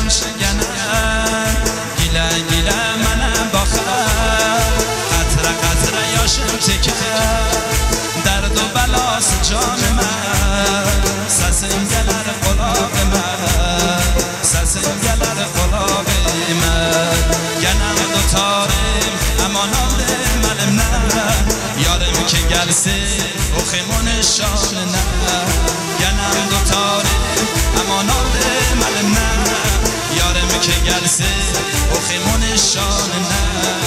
چخرم شگنم گیله گیله منم باخر قطره قطره یاشم تکر درد و بلاس جان من سسم گلر قلاق من سسم گلر قلاق من گنم دوتارم اما ناله ملم نه یارم که گلسه و خیمون شان نه گنم دوتارم اما ناله ملم نه یارم که گلسه و خیمون شان نه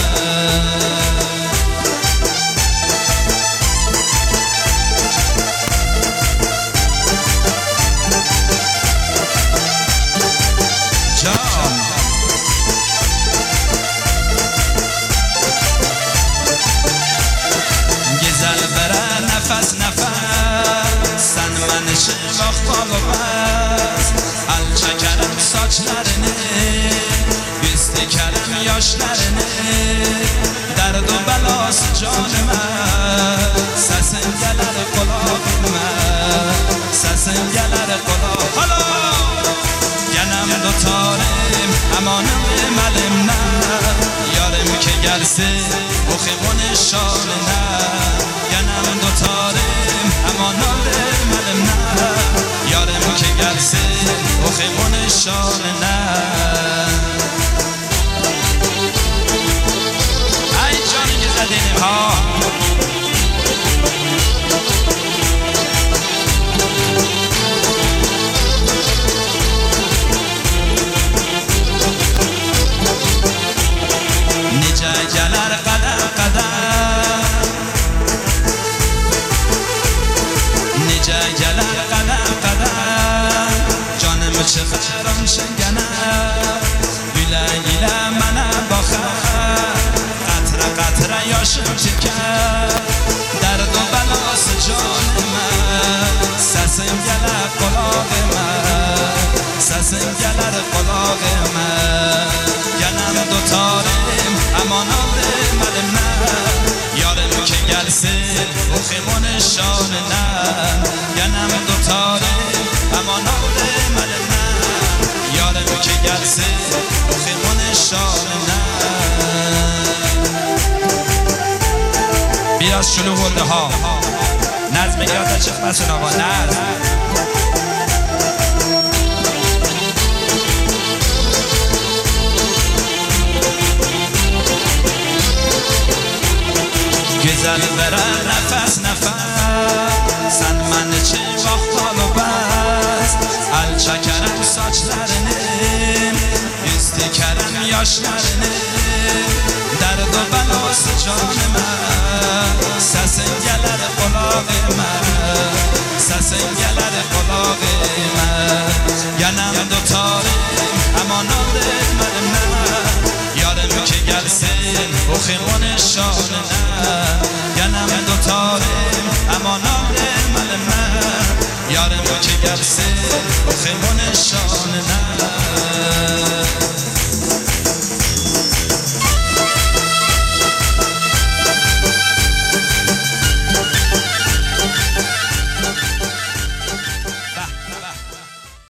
nefes nefes sen menişi vaktalı bes el çekerim saçlarını yüz dikerim yaşlarını derd و belas canıma sesin gelir kulağıma sesin gelir kulağıma genem dotarım amanım emelim ne yarım ki gelsin o خیمون شانه گنم دوتارم اما ناله ملم نه یارم که گلسه و خیمون شانه ای جانی که زدینیم ها nice gelir قدم قدم nice gelir قدم قدم canım çıkarım şengenem güle güle mene bakar قطره قطره yaşım çeker derd و belası canıma sesim gelir kulağıma sesim gelir kulağıma genem dotarım aman alım elim ne yarım ki gelsin o خیمون شانه گنم دوتارم اما نالم elim ne yarım ki gelsin o خیمون شانه biraz şuluq oldu ha نظم yada çıkmasın ağa نظم güzel veren nefes nefes sen men için vaktalı bes el çekerim saçlarını yüz dikerim yaşlarını derd و belas canıma sesin gelir kulağıma sesin gelir kulağıma genem dotarım aman alım elim ne yarım ki gelsin o خیمون شانه گنم دوتارم اما نالم elim ne yarım ki gelsin o خیمون شانه